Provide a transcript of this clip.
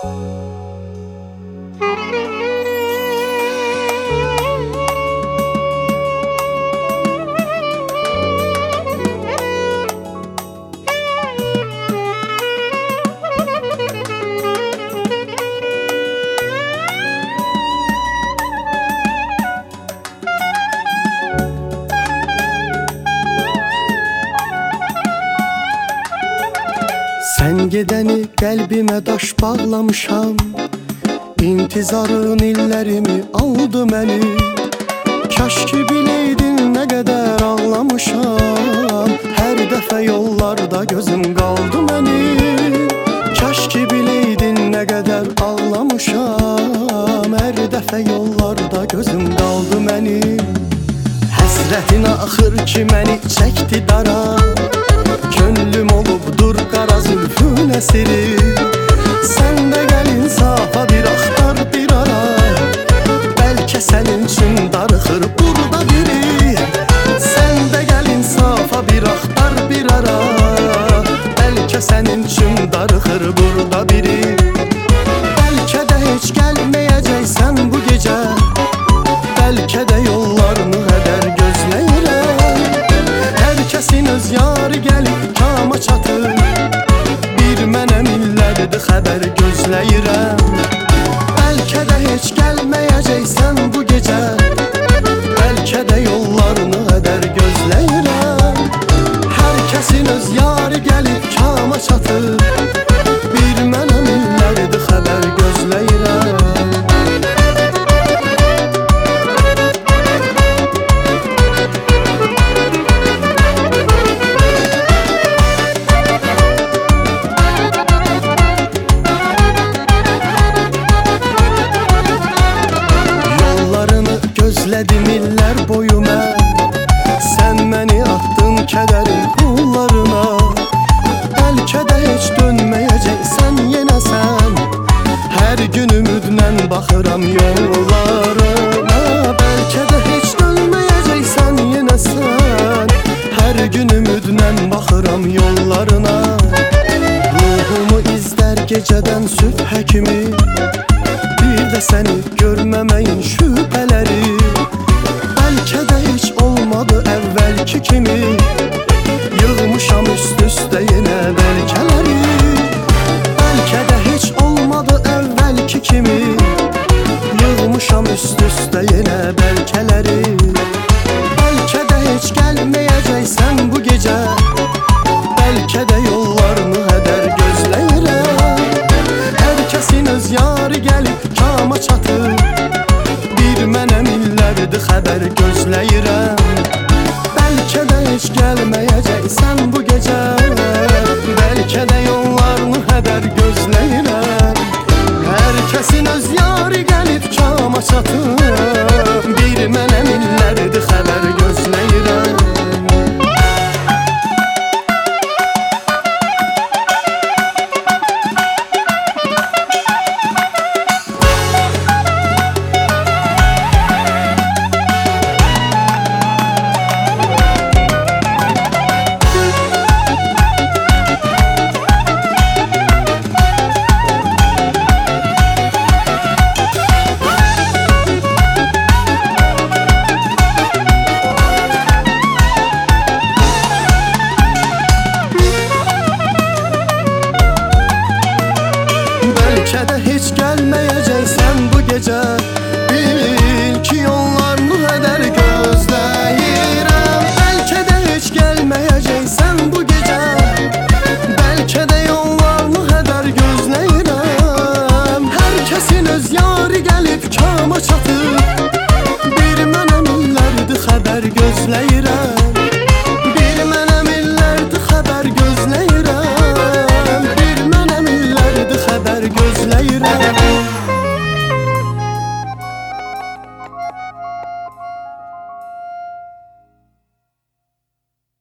Sen gedəni qəlbimə daş bağlamışam, İntizarın illərimi aldı məni. Kaş ki biləydin nə qədər ağlamışam, hər dəfə yollarda gözüm qaldı mənim. Kaş ki biləydin nə qədər ağlamışam, hər dəfə yollarda gözüm qaldı mənim. Həsrətin axır ki məni çəkdi dara, könlüm olubdur qara zülfün əsiri. Sən də gəl insafa bir axtar bir ara, bəlkə sənin üçün darıxır burada biri. Sən də gəl insafa bir axtar bir ara, bəlkə sənin üçün darıxır burada biri. Bəlkə də heç gəlməyəcəksən bu gecə, bəlkə də yollarını hədər gözləyirəm. Hər kəsin öz yarı gəlib kama çatır, bir mənəm illərdir xəbər gözləyirəm. Bəlkə də heç gəlməyəcəksən bu gecə, bəlkə də yollarını hədər gözləyirəm. Hər kəsin öz yarı gəlib kama çatır, bir mənəm illərdir xəbər gözləyirəm. Gözlədim illər boyu mən, sən məni atdın kədərin qullarına. Bəlkə də heç dönməyəcəksən yenə sən, hər gün ümidlə baxıram yollarına. Bəlkə də heç dönməyəcəksən yenə sən, hər gün ümidlə baxıram yollarına. Ruhumu izlər gecədən sübhə kimi, bir də səni görməməyin şübhələri. Bəlkə də heç olmadı əvvəlki kimi, yığmışam üst-üstə yenə bəlkələri. Bəlkə də heç olmadı əvvəlki kimi, yığmışam üst-üstə yenə bəlkələri. Bəlkə də heç gəlməyəcəksən bu gecə, bəlkə də yollarını hədər gözləyirəm. Hər kəsin öz yarı gəlib kama çatır, bir mənəm illərdir xəbər gözləyirəm. Bəlkə də heç gəlməyəcəksən bu gecə, bəlkə də yollarını hədər gözləyirəm. Hər kəsin öz yarı gəlib kama çatır, bir mənəm illərdir xəbər gözləyirəm. Bəlkə də heç gəlməyəcəksən bu gecə,